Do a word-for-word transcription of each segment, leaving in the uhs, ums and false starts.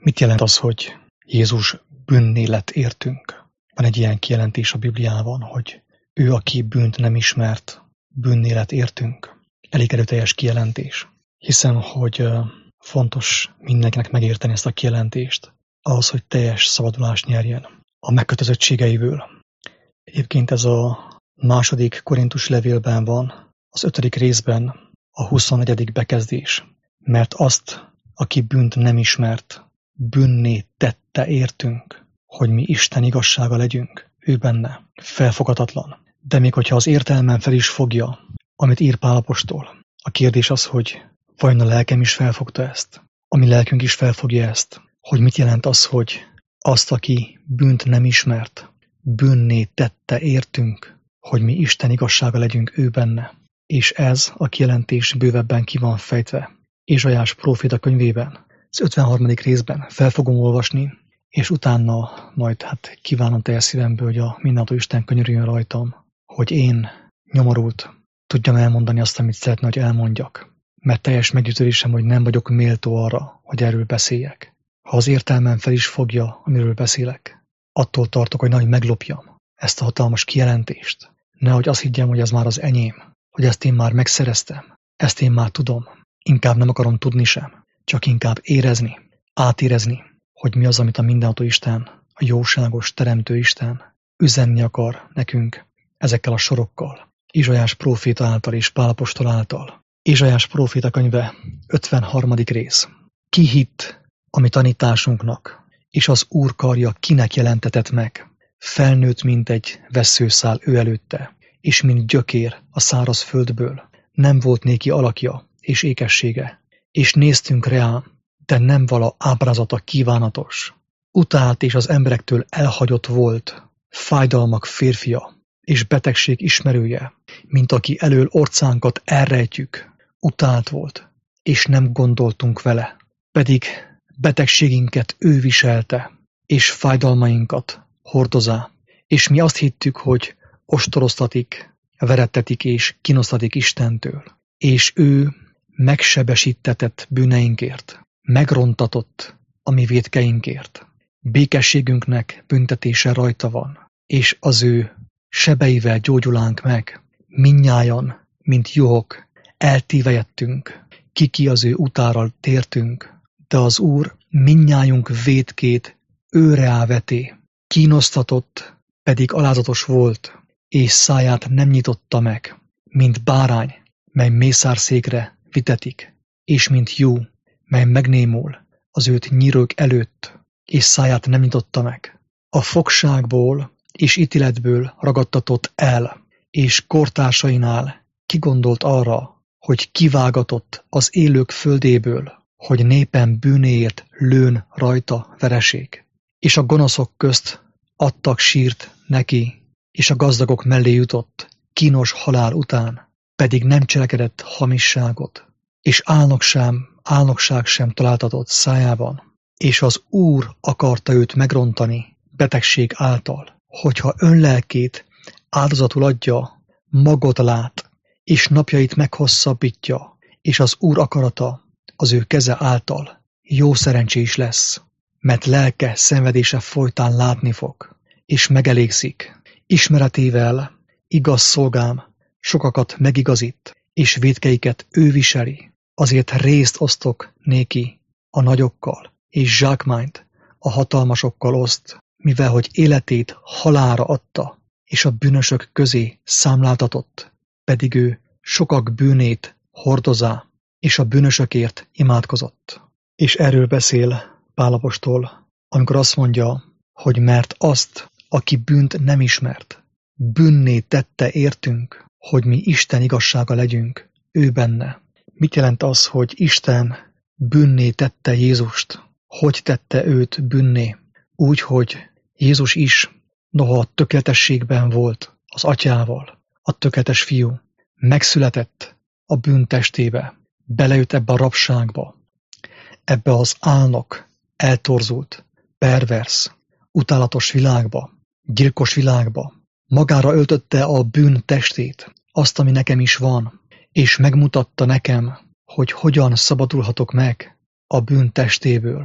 Mit jelent az, hogy Jézus bűnné lett értünk? Van egy ilyen kijelentés a Bibliában, hogy ő, aki bűnt nem ismert, bűnné lett értünk. Elég erőteljes kijelentés. Hiszem, hogy fontos mindenkinek megérteni ezt a kijelentést, ahhoz, hogy teljes szabadulást nyerjen a megkötözöttségeiből. Egyébként ez a második Korintus levélben van, az ötödik részben a huszonnegyedik bekezdés. Mert azt, aki bűnt nem ismert, bűnné tette értünk, hogy mi Isten igazsága legyünk, ő benne. Felfoghatatlan. De még hogyha az értelmen fel is fogja, amit ír Pál apostol, a kérdés az, hogy vajon a lelkem is felfogta ezt? A mi lelkünk is felfogja ezt? Hogy mit jelent az, hogy azt, aki bűnt nem ismert, bűnné tette értünk, hogy mi Isten igazsága legyünk ő benne. És ez a kijelentés bővebben ki van fejtve Ézsaiás próféta könyvében, az ötvenharmadik részben fel fogom olvasni, és utána majd hát kívánom teljes szívemből, hogy a mindenható Isten könyörüljön rajtam, hogy én nyomorult tudjam elmondani azt, amit szeretne, hogy elmondjak. Mert teljes meggyőződésem, hogy nem vagyok méltó arra, hogy erről beszéljek. Ha az értelmem fel is fogja, amiről beszélek, attól tartok, hogy nehogy meglopjam ezt a hatalmas kijelentést. Nehogy azt higgyem, hogy ez már az enyém, hogy ezt én már megszereztem, ezt én már tudom. Inkább nem akarom tudni sem, csak inkább érezni, átérezni, hogy mi az, amit a mindenható Isten, a jóságos teremtő Isten üzenni akar nekünk ezekkel a sorokkal. Ézsaiás próféta által és Pál apostol által. Ézsaiás próféta könyve, ötvenharmadik rész. Ki hitt a mi tanításunknak, és az Úr karja kinek jelentetett meg? Felnőtt, mint egy vesszőszál ő előtte, és mint gyökér a száraz földből. Nem volt néki alakja és ékessége, és néztünk rá, de nem vala ábrázata kívánatos. Utált és az emberektől elhagyott volt, fájdalmak férfia, és betegség ismerője, mint aki elől orcánkat elrejtjük. Utált volt, és nem gondoltunk vele, pedig betegségünket ő viselte, és fájdalmainkat hordozá, és mi azt hittük, hogy ostoroztatik, verettetik és kínosztatik Istentől, és ő megsebesítetett bűneinkért, megrontatott a mi vétkeinkért. Békességünknek büntetése rajta van, és az ő sebeivel gyógyulánk meg. Minnyájan, mint juhok, eltívejettünk, kiki az ő utára tértünk, de az Úr minnyájunk vétkét őre veté. Kínosztatott, pedig alázatos volt, és száját nem nyitotta meg, mint bárány, mely mészárszékre vitetik, és mint jú, mely megnémul az őt nyírők előtt, és száját nem nyitotta meg. A fogságból és ítéletből ragadtatott el, és kortársainál kigondolt arra, hogy kivágatott az élők földéből, hogy népen bűnéért lőn rajta vereség. És a gonoszok közt adtak sírt neki, és a gazdagok mellé jutott, kínos halál után, pedig nem cselekedett hamisságot, és álnok sem, álnokság sem találtatott szájában, és az Úr akarta őt megrontani betegség által, hogyha önlelkét áldozatul adja, magot lát, és napjait meghosszabbítja, és az Úr akarata az ő keze által jó szerencsés lesz, mert lelke szenvedése folytán látni fog, és megelégszik. Ismeretével igaz szolgám sokakat megigazít, és vétkeiket ő viseli. Azért részt osztok néki a nagyokkal, és zsákmányt a hatalmasokkal oszt, mivel hogy életét halálra adta, és a bűnösök közé számláltatott, pedig ő sokak bűnét hordozá, és a bűnösökért imádkozott. És erről beszél Pál apostol, amikor azt mondja, hogy mert azt, aki bűnt nem ismert, bűnné tette értünk, hogy mi Isten igazsága legyünk, ő benne. Mit jelent az, hogy Isten bűnné tette Jézust? Hogy tette őt bűnné? Úgy, hogy Jézus is, noha a tökéletességben volt az atyával, a tökéletes fiú, megszületett a bűn testébe, belejött ebbe a rabságba, ebbe az álnok, eltorzult, pervers, utálatos világba, gyilkos világba. Magára öltötte a bűn testét, azt, ami nekem is van, és megmutatta nekem, hogy hogyan szabadulhatok meg a bűn testéből.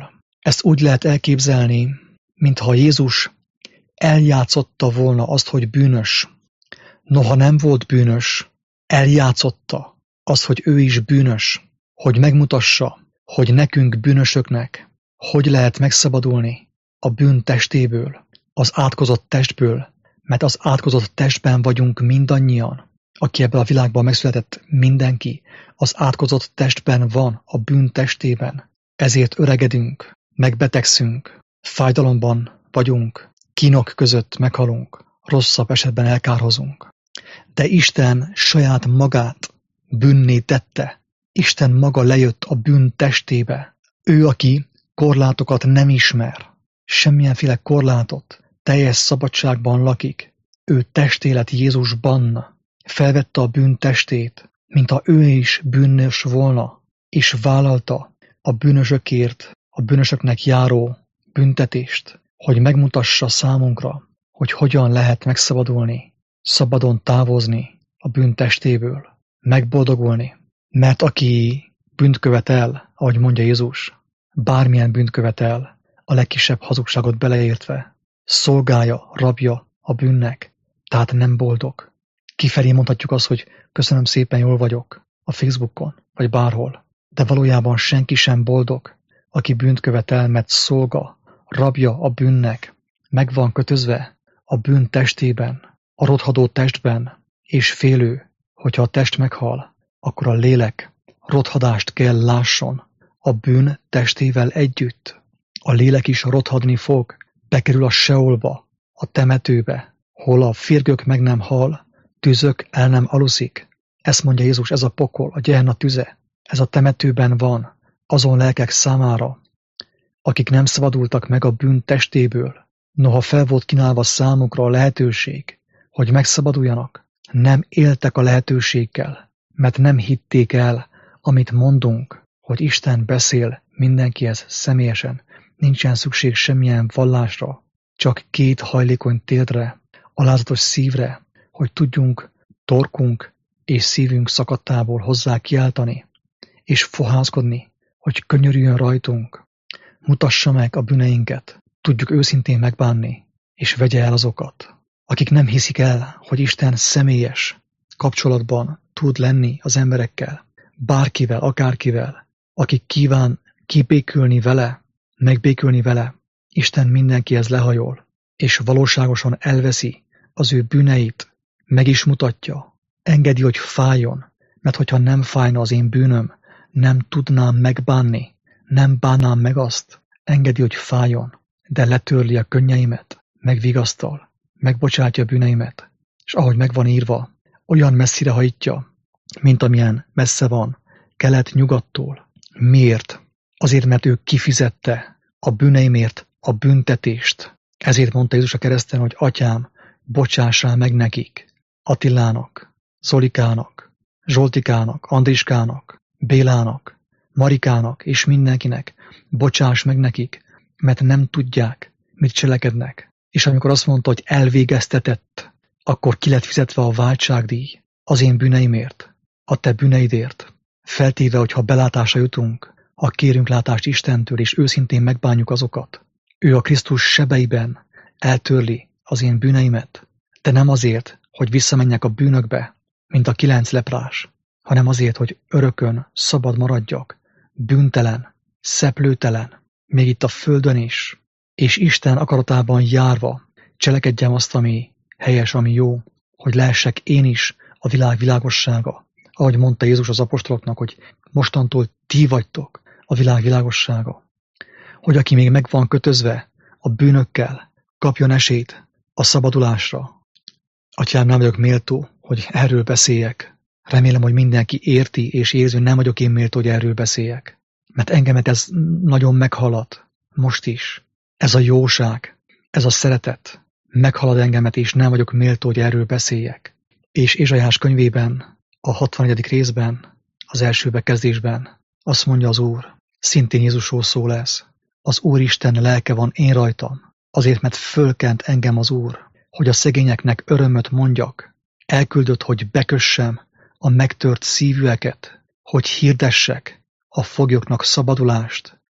Ezt úgy lehet elképzelni, mintha Jézus eljátszotta volna azt, hogy bűnös. Noha nem volt bűnös, eljátszotta azt, hogy ő is bűnös, hogy megmutassa, hogy nekünk bűnösöknek hogy lehet megszabadulni a bűn testéből, az átkozott testből, mert az átkozott testben vagyunk mindannyian. Aki ebben a világban megszületett, mindenki az átkozott testben van, a bűn testében. Ezért öregedünk, megbetegszünk, fájdalomban vagyunk, kínok között meghalunk, rosszabb esetben elkárhozunk. De Isten saját magát bűnné tette. Isten maga lejött a bűn testébe. Ő, aki korlátokat nem ismer, semmilyenféle korlátot, teljes szabadságban lakik. Ő testélet Jézusban felvette a bűn testét, mintha ő is bűnös volna, és vállalta a bűnösökért, a bűnösöknek járó büntetést, hogy megmutassa számunkra, hogy hogyan lehet megszabadulni, szabadon távozni a bűn testéből, megboldogulni. Mert aki bűnt követel, ahogy mondja Jézus, bármilyen bűnt követel, a legkisebb hazugságot beleértve, szolgája, rabja a bűnnek, tehát nem boldog. Kifelé mondhatjuk azt, hogy köszönöm szépen, jól vagyok a Facebookon, vagy bárhol, de valójában senki sem boldog, aki bűnt követel, mert szolga, rabja a bűnnek, meg van kötözve a bűn testében, a rothadó testben, és félő, hogyha a test meghal, akkor a lélek rothadást kell lásson a bűn testével együtt. A lélek is rothadni fog, bekerül a seolba, a temetőbe, hol a férgök meg nem hal, tüzök el nem aluszik. Ezt mondja Jézus, ez a pokol, a Gehenna tüze. Ez a temetőben van, azon lelkek számára, akik nem szabadultak meg a bűn testéből. Noha fel volt kínálva számukra a lehetőség, hogy megszabaduljanak, nem éltek a lehetőséggel, mert nem hitték el, amit mondunk, hogy Isten beszél mindenkihez személyesen. Nincsen szükség semmilyen vallásra, csak két hajlékony térdre, alázatos szívre, hogy tudjunk torkunk és szívünk szakadtából hozzá kiáltani, és fohászkodni, hogy könyörüljön rajtunk, mutassa meg a bűneinket, tudjuk őszintén megbánni, és vegye el azokat. Akik nem hiszik el, hogy Isten személyes kapcsolatban tud lenni az emberekkel, bárkivel, akárkivel, aki kíván kibékülni vele, megbékülni vele, Isten mindenkihez lehajol, és valóságosan elveszi az ő bűneit, meg is mutatja, engedi, hogy fájjon, mert hogyha nem fájna az én bűnöm, nem tudnám megbánni, nem bánnám meg azt, engedi, hogy fájjon, de letörli a könnyeimet, megvigasztal, megbocsátja a bűneimet, és ahogy meg van írva, olyan messzire hajtja, mint amilyen messze van, kelet-nyugattól. Miért? Azért, mert ő kifizette a bűneimért a büntetést. Ezért mondta Jézus a kereszten, hogy Atyám, bocsássál meg nekik, Attilának, Zolikának, Zsoltikának, Andriskának, Bélának, Marikának és mindenkinek, bocsáss meg nekik, mert nem tudják, mit cselekednek. És amikor azt mondta, hogy elvégeztetett, akkor ki lett fizetve a váltságdíj az én bűneimért, a te bűneidért. Feltéve, hogy ha belátásra jutunk, ha kérünk látást Istentől, és őszintén megbánjuk azokat, ő a Krisztus sebeiben eltörli az én bűneimet, de nem azért, hogy visszamenjek a bűnökbe, mint a kilenc leprás, hanem azért, hogy örökön szabad maradjak, bűntelen, szeplőtelen, még itt a földön is, és Isten akaratában járva cselekedjem azt, ami helyes, ami jó, hogy lehessek én is a világ világossága. Ahogy mondta Jézus az apostoloknak, hogy mostantól ti vagytok a világ világossága. Hogy aki még meg van kötözve a bűnökkel, kapjon esélyt a szabadulásra. Atyám, nem vagyok méltó, hogy erről beszéljek. Remélem, hogy mindenki érti és érzi, hogy nem vagyok én méltó, hogy erről beszéljek. Mert engemet ez nagyon meghalad, most is. Ez a jóság, ez a szeretet meghalad engemet, és nem vagyok méltó, hogy erről beszéljek. És Ézsaiás könyvében, a hatvannegyedik részben, az első bekezdésben azt mondja az Úr, szintén Jézusról szól ez. Az Úristen lelke van én rajtam, azért, mert fölkent engem az Úr, hogy a szegényeknek örömöt mondjak. Elküldött, hogy bekössem a megtört szívűeket, hogy hirdessek a foglyoknak szabadulást,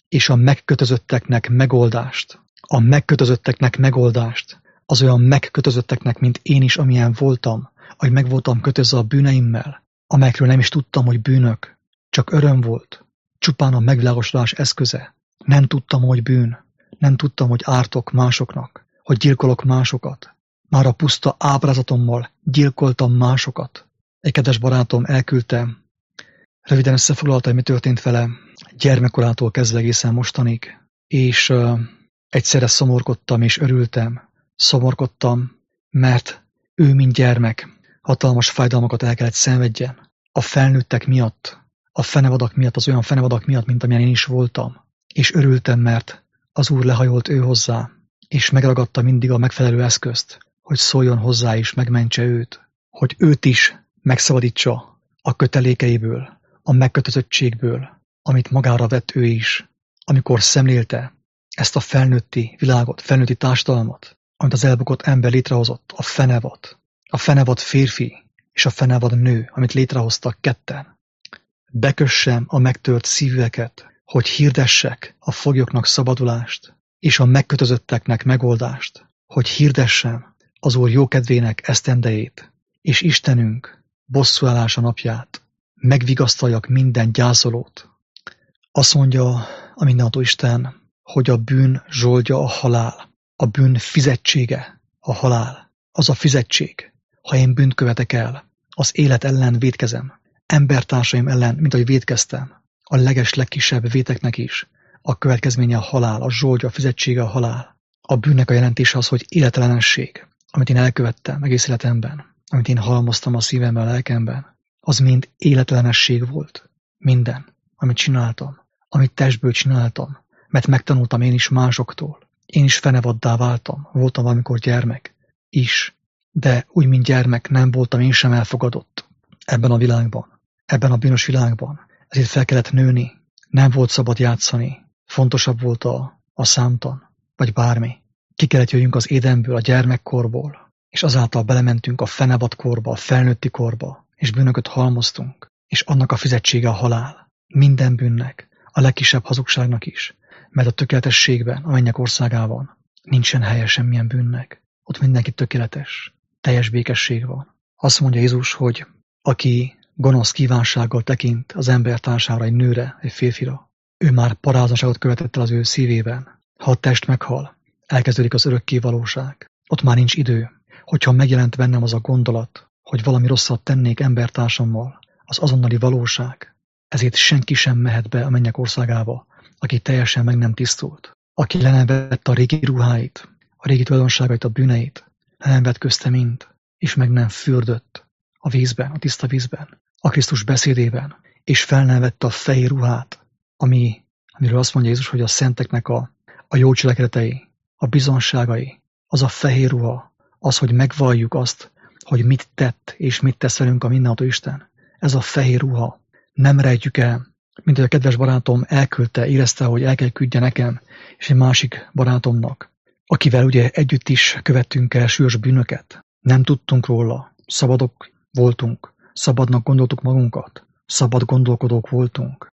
és a megkötözötteknek megoldást. A megkötözötteknek megoldást. Az olyan megkötözötteknek, mint én is, amilyen voltam, ahogy meg voltam kötözve a bűneimmel, amelyekről nem is tudtam, hogy bűnök. Csak öröm volt. Csupán a megvilágosodás eszköze. Nem tudtam, hogy bűn. Nem tudtam, hogy ártok másoknak, hogy gyilkolok másokat. Már a puszta ábrázatommal gyilkoltam másokat. Egy kedves barátom elküldte, röviden összefoglalta, hogy mi történt vele gyermekkorától kezdve egészen mostanig, és uh, egyszerre szomorkodtam és örültem. Szomorkodtam, mert ő, mint gyermek, hatalmas fájdalmakat el kellett szenvedjen. A felnőttek miatt, a fenevadak miatt, az olyan fenevadak miatt, mint amilyen én is voltam. És örültem, mert az Úr lehajolt ő hozzá, és megragadta mindig a megfelelő eszközt, hogy szóljon hozzá és megmentse őt, hogy őt is megszabadítsa a kötelékeiből, a megkötözöttségből, amit magára vett ő is, amikor szemlélte ezt a felnőtti világot, felnőtti társadalmat, amit az elbukott ember létrehozott, a fenevad, a fenevad férfi és a fenevad nő, amit létrehoztak ketten. Bekössem a megtört szíveket, hogy hirdessek a foglyoknak szabadulást, és a megkötözötteknek megoldást, hogy hirdessem az Úr jókedvének esztendejét, és Istenünk bosszúállása napját, megvigasztaljak minden gyászolót. Azt mondja a mindenható Isten, hogy a bűn zsoldja a halál, a bűn fizetsége a halál. Az a fizetség, ha én bűnt követek el, az élet ellen vétkezem, embertársaim ellen, mint ahogy vétkeztem, a leges legkisebb véteknek is, a következménye a halál, a zsoldja, a fizetsége a halál. A bűnnek a jelentése az, hogy életellenesség, amit én elkövettem egész életemben, amit én halmoztam a szívemben, a lelkemben, az mind életellenesség volt. Minden, amit csináltam, amit testből csináltam, mert megtanultam én is másoktól. Én is fenevaddá váltam, voltam valamikor gyermek is, de úgy, mint gyermek nem voltam én sem elfogadott ebben a világban, ebben a bűnös világban. Ezért fel kellett nőni, nem volt szabad játszani, fontosabb volt a, a számtan, vagy bármi. Ki kellett jöjjünk az édenből, a gyermekkorból, és azáltal belementünk a fenevad korba, a felnőtti korba, és bűnöket halmoztunk, és annak a fizetsége a halál. Minden bűnnek, a legkisebb hazugságnak is, mert a tökéletességben, a mennyek országában nincsen helye semmilyen bűnnek. Ott mindenki tökéletes, teljes békesség van. Azt mondja Jézus, hogy aki gonosz kívánsággal tekint az embertársára, egy nőre, egy férfira, ő már paráznaságot követett el az ő szívében. Ha a test meghal, elkezdődik az örökké valóság. Ott már nincs idő. Hogyha megjelent bennem az a gondolat, hogy valami rosszat tennék embertársammal, az azonnali valóság. Ezért senki sem mehet be a mennyek országába, aki teljesen meg nem tisztult. Aki le nem vett a régi ruháit, a régi tulajdonságait, a bűneit, le nem vett közte mind, és meg nem fürdött a vízben, a tiszta vízben, a Krisztus beszédében, és fel nem vette a fehér ruhát, ami, amiről azt mondja Jézus, hogy a szenteknek a, a jó cselekedetei, a bizonságai, az a fehér ruha, az, hogy megvalljuk azt, hogy mit tett és mit tesz velünk a mindenható Isten. Ez a fehér ruha. Nem rejtjük el, mint hogy a kedves barátom elküldte, érezte, hogy el kell küldje nekem, és egy másik barátomnak, akivel ugye együtt is követtünk el súlyos bűnöket. Nem tudtunk róla, szabadok voltunk, szabadnak gondoltuk magunkat, szabad gondolkodók voltunk.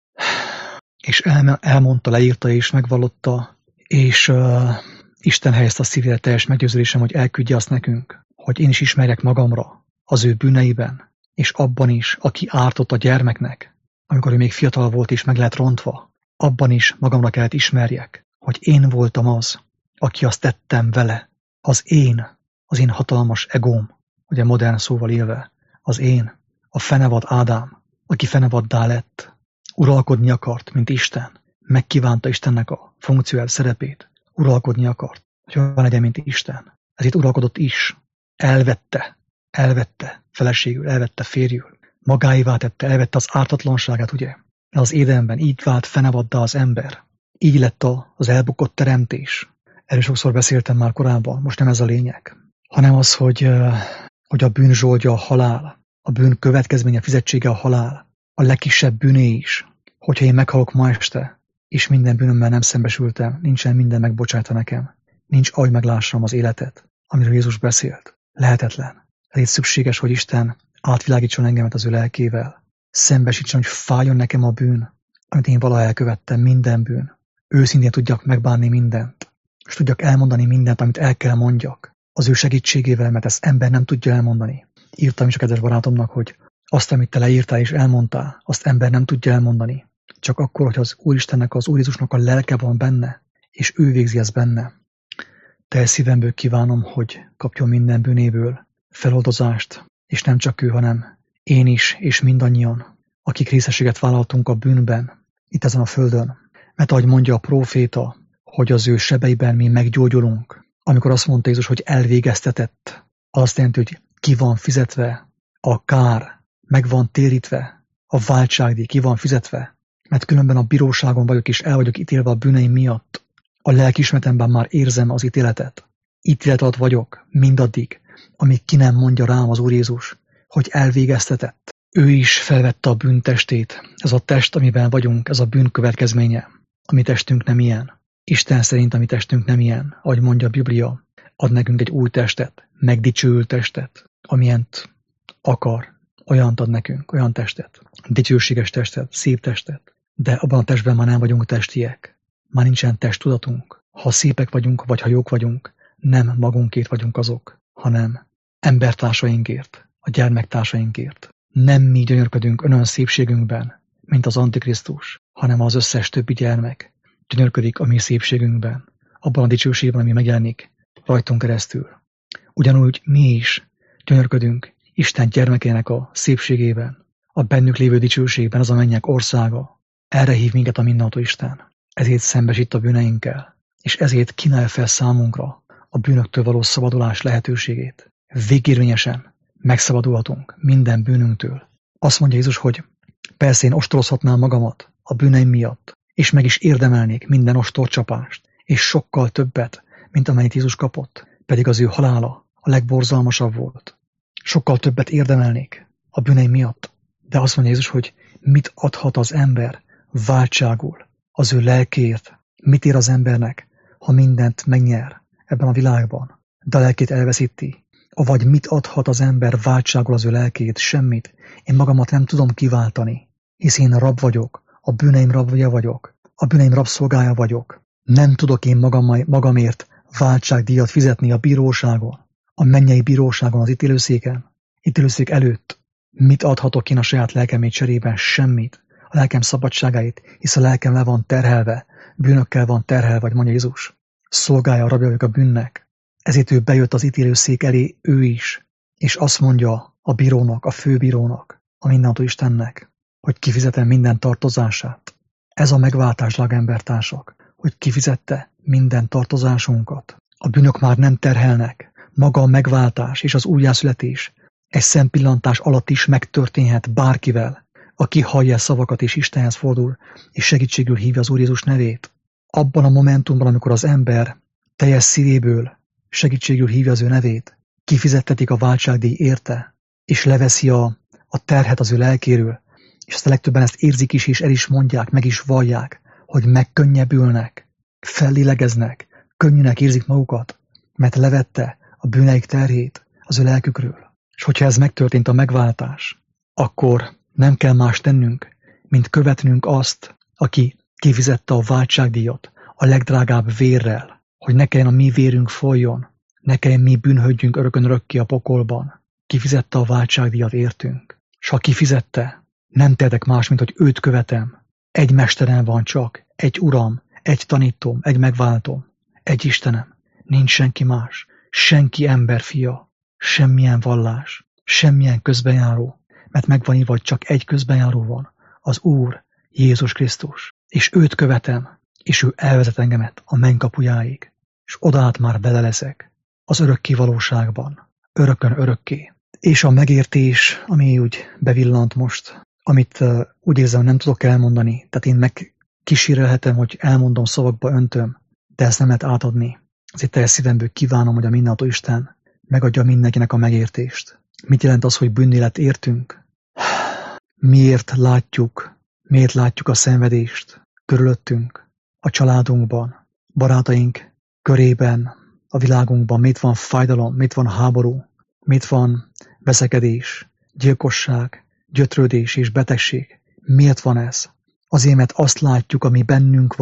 És el, elmondta, leírta és megvallotta, és uh, Isten helyezte a szívére teljes meggyőződésem, hogy elküldje azt nekünk, hogy én is ismerjek magamra az ő bűneiben, és abban is, aki ártott a gyermeknek, amikor ő még fiatal volt és meg lett rontva, abban is magamra kellett ismerjek, hogy én voltam az, aki azt tettem vele. Az én, az én hatalmas egóm, ugye modern szóval élve, az én, a fenevad Ádám, aki fenevaddá lett, uralkodni akart, mint Isten, megkívánta Istennek a funkcióját, szerepét, uralkodni akart, hogy olyan legyen, mint Isten. Ezért uralkodott is, elvette, elvette feleségül, elvette férjül, magáévá tette, elvette az ártatlanságát, ugye? Az Édenben így vált fenevaddá az ember. Így lett az elbukott teremtés. Erről sokszor beszéltem már korábban, most nem ez a lényeg, hanem az, hogy, hogy a bűn zsoldja a halál, a bűn következménye, fizetsége a halál, a legkisebb bűné is. Hogyha én meghalok ma este, és minden bűnömmel nem szembesültem, nincsen minden megbocsátva nekem, nincs ahogy meglássam az életet, amiről Jézus beszélt. Lehetetlen. Ezért szükséges, hogy Isten átvilágítson engemet az ő lelkével, szembesítson, hogy fájjon nekem a bűn, amit én valaha elkövettem, minden bűn. őszintén tudjak megbánni mindent, és tudjak elmondani mindent, amit el kell mondjak, az ő segítségével, mert ezt ember nem tudja elmondani. Írtam is a kedves barátomnak, hogy azt, amit te leírtál és elmondtál, azt ember nem tudja elmondani. Csak akkor, hogy az Úristennek, az Úr Jézusnak a lelke van benne, és ő végzi ezt benne. Teljes szívemből kívánom, hogy kapjon minden bűnéből feloldozást, és nem csak ő, hanem én is, és mindannyian, akik részességet vállaltunk a bűnben, itt ezen a földön. Mert ahogy mondja a próféta, hogy az ő sebeiben mi meggyógyulunk, amikor azt mondta Jézus, hogy elvégeztetett, az azt jelenti, hogy ki van fizetve a kár, meg van térítve, a váltságdíj ki van fizetve, mert különben a bíróságon vagyok, és el vagyok ítélve a bűneim miatt. A lelkiismeretemben már érzem az ítéletet. Ítélet alatt vagyok mindaddig, amíg ki nem mondja rám az Úr Jézus, hogy elvégeztetett. Ő is felvette a bűntestét. Ez a test, amiben vagyunk, ez a bűn következménye. A mi testünk nem ilyen. Isten szerint a mi testünk nem ilyen. Ahogy mondja a Biblia, ad nekünk egy új testet, megdicsőült testet, amilyent akar. Olyant ad nekünk, olyan testet. Dicsőséges testet, szép testet. De abban a testben már nem vagyunk testiek. Már nincsen testtudatunk. Ha szépek vagyunk, vagy ha jók vagyunk, nem magunkért vagyunk azok, hanem embertársainkért, a gyermektársainkért. Nem mi gyönyörködünk önön szépségünkben, mint az Antikrisztus, hanem az összes többi gyermek gyönyörködik a mi szépségünkben, abban a dicsőségben, ami megjelenik rajtunk keresztül. Ugyanúgy mi is gyönyörködünk Isten gyermekének a szépségében, a bennük lévő dicsőségben, az a mennyek országa. Erre hív minket a mindenható Isten. Ezért szembesít a bűneinkkel, és ezért kínálja fel számunkra a bűnöktől való szabadulás lehetőségét. Végérvényesen megszabadulhatunk minden bűnünktől. Azt mondja Jézus, hogy persze én ostorozhatnám magamat a bűneim miatt, és meg is érdemelnék minden ostorcsapást, és sokkal többet, mint amennyit Jézus kapott, pedig az ő halála a legborzalmasabb volt. Sokkal többet érdemelnék a bűneim miatt, de azt mondja Jézus, hogy mit adhat az ember váltságul az ő lelkéért, mit ér az embernek, ha mindent megnyer ebben a világban, de a lelkét elveszíti. Vagy mit adhat az ember váltságul az ő lelkét? Semmit. Én magamat nem tudom kiváltani, hisz én rab vagyok, a bűneim rabja vagyok, a bűneim rabszolgája vagyok. Nem tudok én magam, magamért váltságdíjat fizetni a bíróságon, a mennyei bíróságon, az ítélőszéken, ítélőszék előtt. Mit adhatok én a saját lelkemét cserében? Semmit. A lelkem szabadságáit, hisz a lelkem le van terhelve, bűnökkel van terhelve, vagy mondja Jézus. Szolgálja a rabja vagyok a bűnnek. Ezért ő bejött az ítélőszék elé, ő is, és azt mondja a bírónak, a főbírónak, a mindenható Istennek, hogy kifizetem minden tartozását. Ez a megváltás, drága embertársak, hogy kifizette minden tartozásunkat. A bűnök már nem terhelnek, maga a megváltás és az újjászületés egy szempillantás alatt is megtörténhet bárkivel, aki hallja szavakat és Istenhez fordul, és segítségül hívja az Úr Jézus nevét. Abban a momentumban, amikor az ember teljes szívéből segítségül hívja az ő nevét, kifizettetik a váltságdíj érte, és leveszi a, a terhet az ő lelkéről, és azt a legtöbben ezt érzik is, és el is mondják, meg is vallják, hogy megkönnyebbülnek, fellélegeznek, könnyűnek érzik magukat, mert levette a bűneik terhét az ő lelkükről. És hogyha ez megtörtént a megváltás, akkor nem kell más tennünk, mint követnünk azt, aki kifizette a váltságdíjat a legdrágább vérrel, hogy ne kelljen a mi vérünk folyjon, ne kelljen mi bűnhődjünk örökön örökké a pokolban. Kifizette a váltságdíjat értünk. S ha kifizette, nem tehetek más, mint hogy őt követem. Egy mesterem van csak, egy uram, egy tanítóm, egy megváltom, egy Istenem. Nincs senki más, senki ember fia, semmilyen vallás, semmilyen közbenjáró, mert megvan írva, hogy csak egy közbenjáró van, az Úr, Jézus Krisztus. És őt követem, és ő elvezet engemet a mennykapujáig, és odaát már bele leszek az örökké valóságban, örökön örökké. És a megértés, ami úgy bevillant most, amit uh, úgy érzem, nem tudok elmondani, tehát én megkísérelhetem, hogy elmondom, szavakba öntöm, de ezt nem lehet átadni. Ezért teljes szívemből kívánom, hogy a mindenható Isten megadja mindenkinek a megértést. Mit jelent az, hogy bűnélet értünk? Miért látjuk, miért látjuk a szenvedést körülöttünk, a családunkban, barátaink körében, a világunkban, mit van fájdalom, mit van háború, mit van veszekedés, gyilkosság, gyötrődés és betegség. Miért van ez? Azért, mert azt látjuk, ami bennünk van,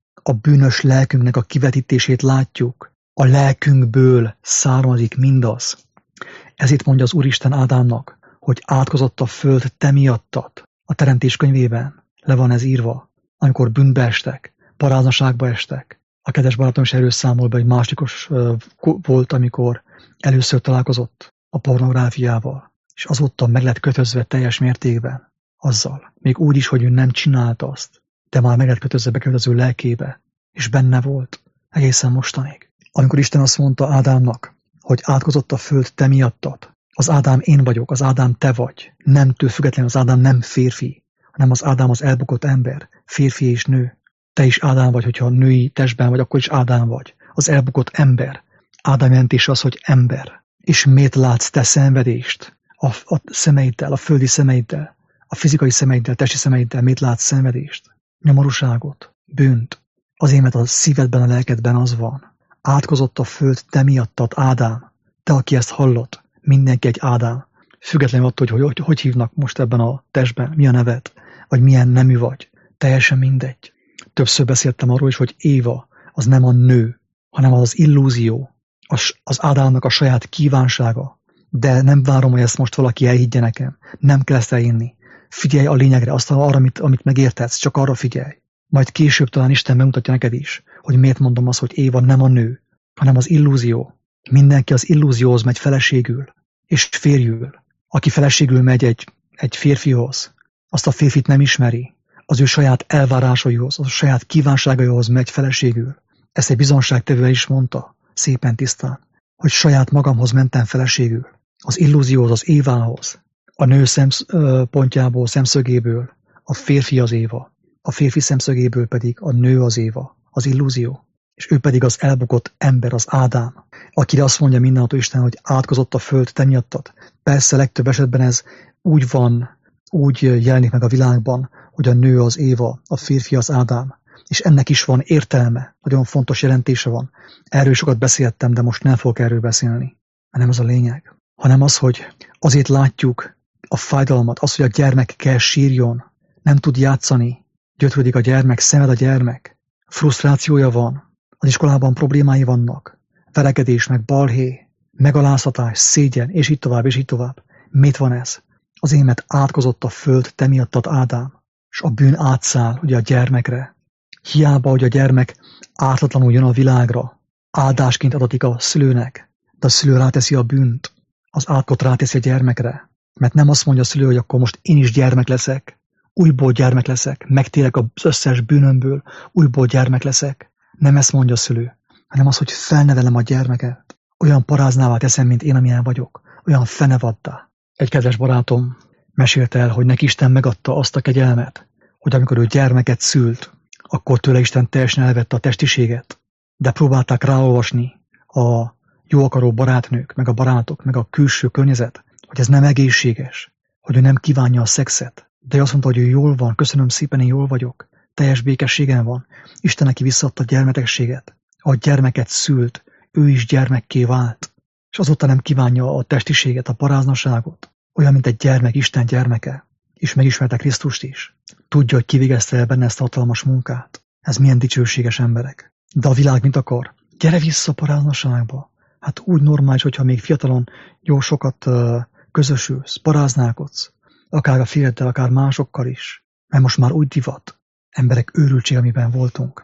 a bűnös lelkünknek a kivetítését látjuk. A lelkünkből származik mindaz. Ezért mondja az Úristen Ádámnak, hogy átkozott a föld te miattad. A Teremtés könyvében le van ez írva. Amikor bűnbe estek, paráznaságba estek. A kedves barátom is erről számol be, hogy másodikos volt, amikor először találkozott a pornográfiával. És azóta meg lett kötözve teljes mértékben azzal. Még úgy is, hogy ő nem csinálta azt, de már meg lett kötözve bekötöző lelkébe, és benne volt egészen mostanig. Amikor Isten azt mondta Ádámnak, hogy átkozott a föld te miattad, az Ádám én vagyok, az Ádám te vagy, nemtől függetlenül az Ádám nem férfi, hanem az Ádám az elbukott ember, férfi és nő. Te is Ádám vagy, hogyha női testben vagy, akkor is Ádám vagy. Az elbukott ember. Ádám jelentése az, hogy ember. És miért látsz te szenvedést? A, a szemeiddel, a földi szemeiddel, a fizikai szemeiddel, testi szemeiddel miért látsz szenvedést? Nyomorúságot, bűnt. Azért, mert a szívedben, a lelkedben az van. Átkozott a föld te miattad, Ádám. Te, aki ezt hallott, mindenki egy Ádám. Függetlenül attól, hogy hogy, hogy hívnak most ebben a testben, mi a neved, vagy milyen nemű vagy. Teljesen mindegy. Többször beszéltem arról is, hogy Éva az nem a nő, hanem az az illúzió, az, az Ádámnak a saját kívánsága. De nem várom, hogy ezt most valaki elhiggye nekem. Nem kell ezt elhinni. Figyelj a lényegre, azt arra, amit, amit megértetsz, csak arra figyelj. Majd később talán Isten megmutatja neked is, hogy miért mondom azt, hogy Éva nem a nő, hanem az illúzió. Mindenki az illúzióhoz megy feleségül, és férjül. Aki feleségül megy egy, egy férfihoz, azt a férfit nem ismeri. Az ő saját elvárásaihoz, az a saját kívánságaihoz megy feleségül. Ezt egy bizonságtevő is mondta, szépen tisztán, hogy saját magamhoz mentem feleségül. Az illúzióhoz, az Évához. A nő szempontjából, szemszögéből a férfi az Éva. A férfi szemszögéből pedig a nő az Éva, az illúzió. És ő pedig az elbukott ember, az Ádám, akire azt mondja mindenható Isten, hogy átkozott a föld te miattad. Persze legtöbb esetben ez úgy van, úgy jelenik meg a világban, hogy a nő az Éva, a férfi az Ádám. És ennek is van értelme, nagyon fontos jelentése van. Erről sokat beszéltem, de most nem fogok erről beszélni. Nem az a lényeg, hanem az, hogy azért látjuk a fájdalmat, az, hogy a gyermek kell sírjon, nem tud játszani, gyötrődik a gyermek, szenved a gyermek, frusztrációja van, az iskolában problémái vannak, verekedés, meg balhé, megaláztatás, szégyen, és így tovább, és így tovább. Mit van ez? Azért, mert átkozott a föld te miattad, Ádám, és a bűn átszáll ugye a gyermekre. Hiába, hogy a gyermek ártatlanul jön a világra, áldásként adatik a szülőnek, de a szülő ráteszi a bűnt, az átkot ráteszi a gyermekre. Mert nem azt mondja a szülő, hogy akkor most én is gyermek leszek, újból gyermek leszek, megtérek az összes bűnömből, újból gyermek leszek. Nem ezt mondja a szülő, hanem az, hogy felnevelem a gyermeket. Olyan paráznává teszem, mint én, amilyen vagyok. Olyan fenevaddá. Egy kedves barátom mesélte el, hogy neki Isten megadta azt a kegyelmet, hogy amikor ő gyermeket szült, akkor tőle Isten teljesen elvette a testiséget. De próbálták ráolvasni a jó akaró barátnők, meg a barátok, meg a külső környezet, hogy ez nem egészséges, hogy ő nem kívánja a szexet. De ő azt mondta, hogy ő jól van, köszönöm szépen, én jól vagyok. Teljes békességen van. Isten neki visszaadta a gyermekességet. A gyermeket szült, ő is gyermekké vált. És azóta nem kívánja a testiséget, a paráznaságot. Olyan, mint egy gyermek, Isten gyermeke. És megismerte Krisztust is. Tudja, hogy kivégezte el benne ezt a hatalmas munkát. Ez milyen dicsőséges emberek. De a világ mit akar? Gyere vissza a paráznaságba. Hát úgy normális, hogyha még fiatalon jó sokat uh, közösülsz, paráználkodsz. Akár a férjeddel, akár másokkal is. Mert most már úgy divat. Emberek őrültség, amiben voltunk.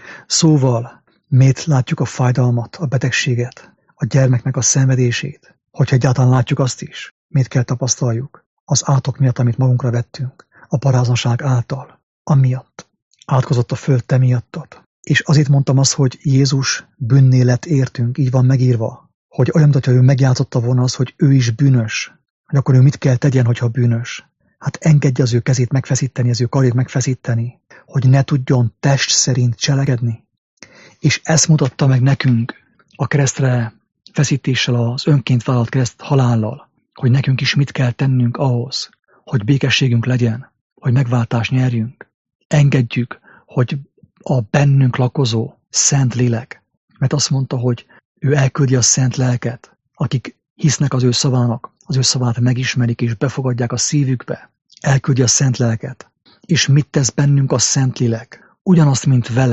Szóval, miért látjuk a fájdalmat, a betegséget, a gyermeknek a szenvedését, hogyha egyáltalán látjuk azt is, miért kell tapasztaljuk? Az átok miatt, amit magunkra vettünk, a paráznaság által, amiatt. Átkozott a föld te miattad. És azért mondtam azt, hogy Jézus bűnné lett értünk, így van megírva, hogy olyan, mintha ő megjátszotta volna az, hogy ő is bűnös, hogy akkor ő mit kell tegyen, hogyha bűnös. Hát engedje az ő kezét megfeszíteni, az ő karét megfeszíteni, hogy ne tudjon test szerint cselekedni. És ezt mutatta meg nekünk a keresztre feszítéssel, az önként vállalt kereszt halállal, hogy nekünk is mit kell tennünk ahhoz, hogy békességünk legyen, hogy megváltást nyerjünk. Engedjük, hogy a bennünk lakozó szent lélek, mert azt mondta, hogy ő elküldi a szent lelket, akik hisznek az ő szavának, az ő szavát megismerik és befogadják a szívükbe. Elküldi a szent lelket. És mit tesz bennünk a szent lélek? Ugyanazt, mint vele.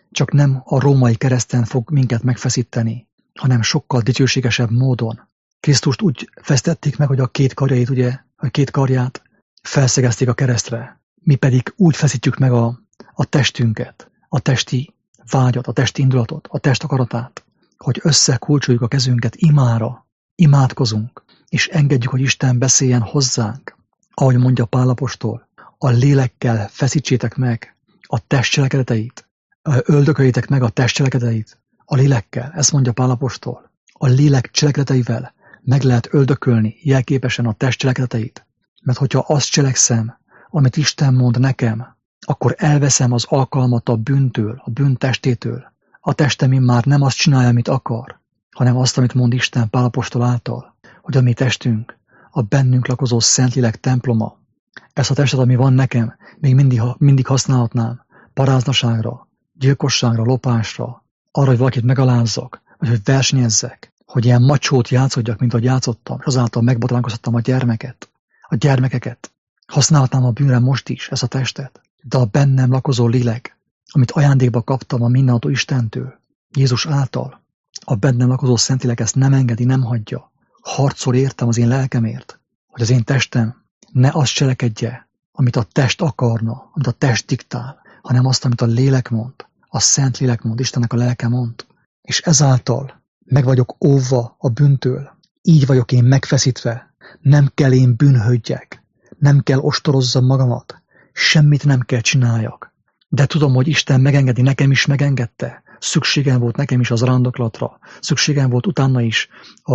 csak nem a római kereszten fog minket megfeszíteni, hanem sokkal dicsőségesebb módon. Krisztust úgy fesztették meg, hogy a két karjait, ugye, a két karját felszegezték a keresztre. Mi pedig úgy feszítjük meg a, a testünket, a testi vágyat, a testi indulatot, a test akaratát, hogy összekulcsoljuk a kezünket imára, imádkozunk, és engedjük, hogy Isten beszéljen hozzánk. Ahogy mondja Pál apostol, a lélekkel feszítsétek meg a test cselekedeteit, öldököljétek meg a test cselekedeteit a lélekkel, ezt mondja Pál apostol. A lélek cselekedeteivel meg lehet öldökölni jelképesen a test cselekedeteit, mert hogyha azt cselekszem, amit Isten mond nekem, akkor elveszem az alkalmat a bűntől, a bűn testétől. A testem már nem azt csinálja, amit akar, hanem azt, amit mond Isten Pál apostol által, hogy a mi testünk, a bennünk lakozó Szentlélek temploma. Ezt a testet, ami van nekem, még mindig, mindig használhatnám paráznaságra, gyilkosságra, lopásra, arra, hogy valakit megalázzak, vagy hogy versenyezzek, hogy ilyen macsót játszodjak, mint ahogy játszottam, és azáltal megbotránkoztattam a gyermeket, a gyermekeket. Használhatnám a bűnre most is ezt a testet, de a bennem lakozó lélek, amit ajándékba kaptam a mindenható Istentől, Jézus által, a bennem lakozó Szentlélek ezt nem engedi, nem hagyja. Harcol értem az én lelkemért, hogy az én testem ne azt cselekedje, amit a test akarna, amit a test diktál, hanem azt, amit a lélek mond, a Szent Lélek mond, Istennek a lelke mond. És ezáltal meg vagyok óvva a bűntől. Így vagyok én megfeszítve. Nem kell én bűnhődjek. Nem kell ostorozzam magamat. Semmit nem kell csináljak. De tudom, hogy Isten megengedi, nekem is megengedte. Szükségem volt nekem is az randoklatra. Szükségem volt utána is a,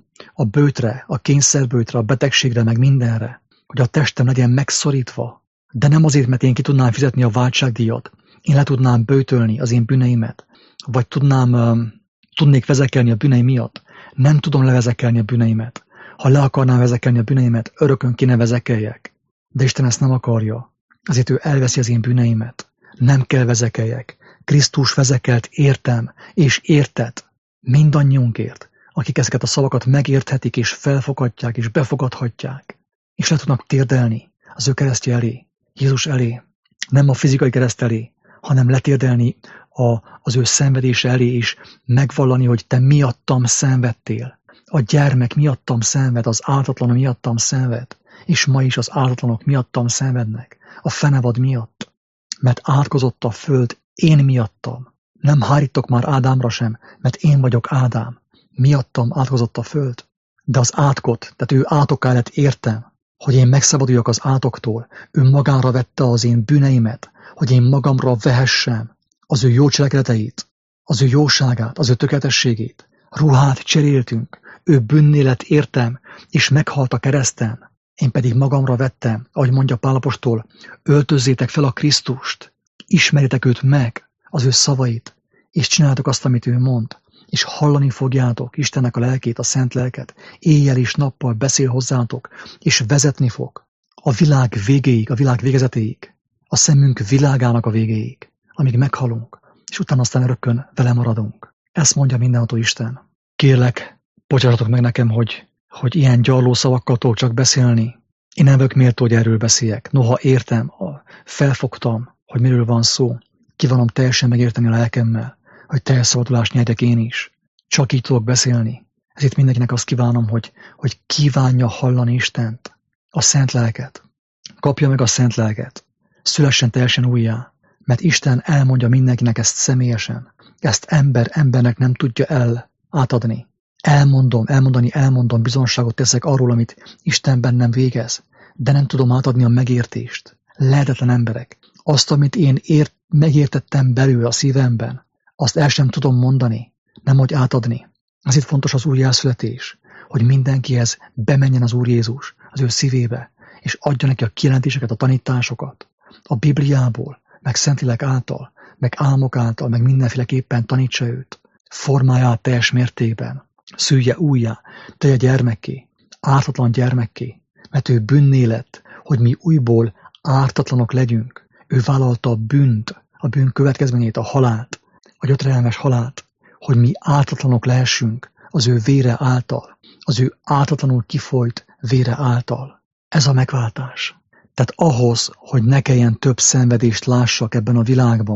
a bőtre, a kényszerbőtre, a betegségre, meg mindenre. Hogy a testem legyen megszorítva. De nem azért, mert én ki tudnám fizetni a váltságdíjat. Én le tudnám böjtölni az én bűneimet. Vagy tudnám, um, tudnék vezekelni a bűneim miatt. Nem tudom levezekelni a bűneimet. Ha le akarnám vezekelni a bűneimet, örökön kéne vezekeljek. De Isten ezt nem akarja. Azért ő elveszi az én bűneimet. Nem kell vezekeljek. Krisztus vezekelt értem, és érted mindannyiunkért, akik ezeket a szavakat megérthetik, és felfogadják, és befogadhatják, és le tudnak térdelni az ő keresztje elé, Jézus elé, nem a fizikai kereszt elé, hanem letérdelni a, az ő szenvedése elé, és megvallani, hogy te miattam szenvedtél. A gyermek miattam szenved, az áltatlan miattam szenved, és ma is az áltatlanok miattam szenvednek, a fenevad miatt, mert átkozott a föld én miattam. Nem hárítok már Ádámra sem, mert én vagyok Ádám. Miattam átkozott a föld. De az átkot, tehát ő átokká lett értem, hogy én megszabaduljak az átoktól. Ő magára vette az én bűneimet, hogy én magamra vehessem az ő jó cselekedeteit, az ő jóságát, az ő tökéletességét. Ruhát cseréltünk, ő bűnné lett értem, és meghalt a kereszten. Én pedig magamra vettem, ahogy mondja Pál apostol, öltözzétek fel a Krisztust, ismerjétek őt meg, az ő szavait, és csináljátok azt, amit ő mond, és hallani fogjátok Istennek a lelkét, a szent lelket, éjjel és nappal beszél hozzátok, és vezetni fog a világ végéig, a világ végezetéig, a szemünk világának a végéig, amíg meghalunk, és utána aztán örökkön vele maradunk. Ezt mondja mindenható Isten. Kérlek, bocsássatok meg nekem, hogy, hogy ilyen gyarló szavakkal tudok csak beszélni. Én nem vagyok méltó, hogy erről beszéljek. Noha értem, felfogtam, hogy miről van szó. Kívánom teljesen megérteni a lelkemmel, hogy teljes szabadulást nyerjek én is. Csak így tudok beszélni. Ezért mindenkinek azt kívánom, hogy, hogy kívánja hallani Istent, a szent lelket. Kapja meg a szent lelket. Szülessen teljesen újjá, mert Isten elmondja mindenkinek ezt személyesen. Ezt ember embernek nem tudja el átadni. Elmondom, elmondani, elmondom, bizonságot teszek arról, amit Isten bennem végez, de nem tudom átadni a megértést. Lehetetlen emberek. Azt, amit én ért, megértettem belül a szívemben, azt el sem tudom mondani, nem hogy átadni. Ezért fontos az újjászületés, hogy mindenkihez bemenjen az Úr Jézus az ő szívébe, és adja neki a kijelentéseket, a tanításokat, a Bibliából, meg Szentlélek által, meg álmok által, meg mindenféleképpen tanítsa őt, formálja át teljes mértékben, szülje újjá, tegye gyermekké, ártatlan gyermekké, mert ő bűnné lett, hogy mi újból ártatlanok legyünk. Ő vállalta a bűnt, a bűn következményét, a halált, a gyötrelmes halált, hogy mi ártatlanok lehessünk az ő vére által, az ő ártatlanul kifolyt vére által. Ez a megváltás. Tehát ahhoz, hogy ne kelljen több szenvedést lássak ebben a világban,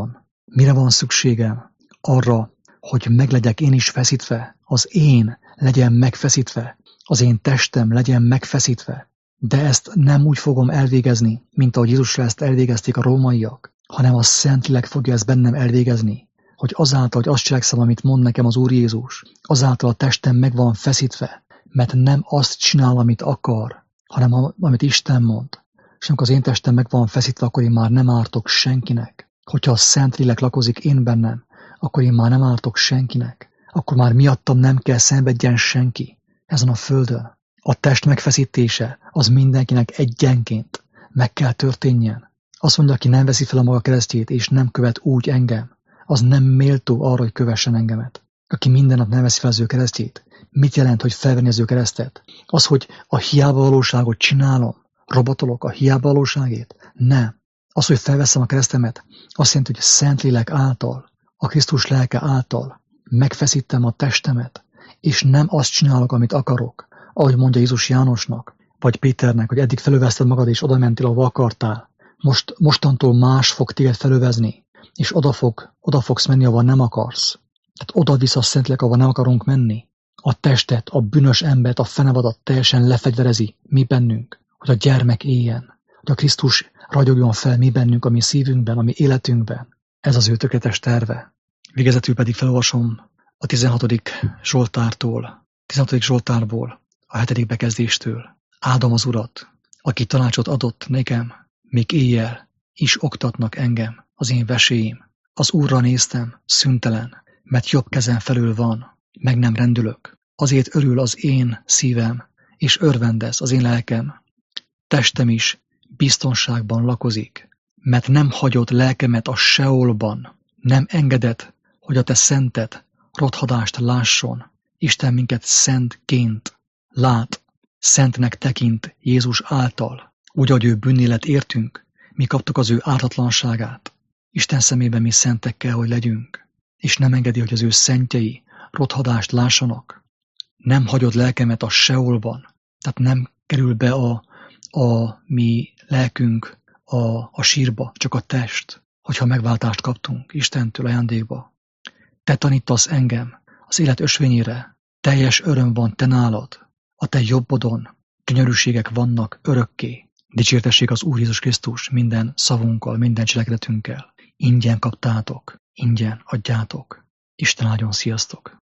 Mire van szükségem? Arra, hogy meglegyek én is feszítve, az én legyen megfeszítve, az én testem legyen megfeszítve. De ezt nem úgy fogom elvégezni, mint ahogy Jézusra ezt elvégezték a rómaiak, hanem a Szentlélek fogja ezt bennem elvégezni, hogy azáltal, hogy azt cselekszem, amit mond nekem az Úr Jézus, azáltal a testem meg van feszítve, mert nem azt csinál, amit akar, hanem amit Isten mond. És amikor az én testem meg van feszítve, akkor én már nem ártok senkinek. Hogyha a Szentlélek lakozik én bennem, akkor én már nem ártok senkinek. Akkor már miattam nem kell szenvedjen senki ezen a földön. A test megfeszítése az mindenkinek egyenként meg kell történjen. Azt mondja, aki nem veszi fel a maga keresztjét, és nem követ úgy engem, az nem méltó arra, hogy kövessen engemet. Aki minden nap nem veszi fel az ő keresztjét, mit jelent, hogy felvenni az ő keresztet? Az, hogy a hiába valóságot csinálom, robotolok a hiába valóságét? Nem. Az, hogy felveszem a keresztemet, azt jelenti, hogy Szentlélek által, a Krisztus lelke által megfeszítem a testemet, és nem azt csinálok, amit akarok, ahogy mondja Jézus Jánosnak, vagy Péternek, hogy eddig felöveszted magad, és oda mentél, ahova akartál. Most, mostantól más fog téged felövezni, és oda, fog, oda fogsz menni, ahova nem akarsz. Tehát oda visz a Szentlélek, ahova nem akarunk menni. A testet, a bűnös embert, a fenevadat teljesen lefegyverezi mi bennünk, hogy a gyermek éljen, hogy a Krisztus ragyogjon fel mi bennünk, a mi szívünkben, a mi életünkben. Ez az ő tökéletes terve. Végezetül pedig felolvasom a tizenhatodik Zsoltártól, tizenhatodik Zsoltárból, a hetedik bekezdéstől. Áldom az Urat, aki tanácsot adott nekem, még éjjel is oktatnak engem az én veséim. Az Úrra néztem, szüntelen, mert jobb kezem felül van, meg nem rendülök. Azért örül az én szívem, és örvendez az én lelkem. Testem is biztonságban lakozik, mert nem hagyott lelkemet a Seolban, nem engedett, hogy a te szented rothadást lásson. Isten minket szentként lát, szentnek tekint Jézus által, úgy, ahogy ő bűnélet értünk, mi kaptuk az ő ártatlanságát. Isten szemében mi szentek kell, hogy legyünk, és nem engedi, hogy az ő szentjei rothadást lássanak. Nem hagyod lelkemet a Seolban, tehát nem kerül be a, a mi lelkünk a, a sírba, csak a test, hogyha megváltást kaptunk Istentől ajándékba. Te tanítasz engem az élet ösvényére, teljes öröm van te nálad, a te jobbodon gyönyörűségek vannak örökké. Dicsértessék az Úr Jézus Krisztus minden szavunkkal, minden cselekedetünkkel. Ingyen kaptátok, ingyen adjátok. Isten áldjon, sziasztok!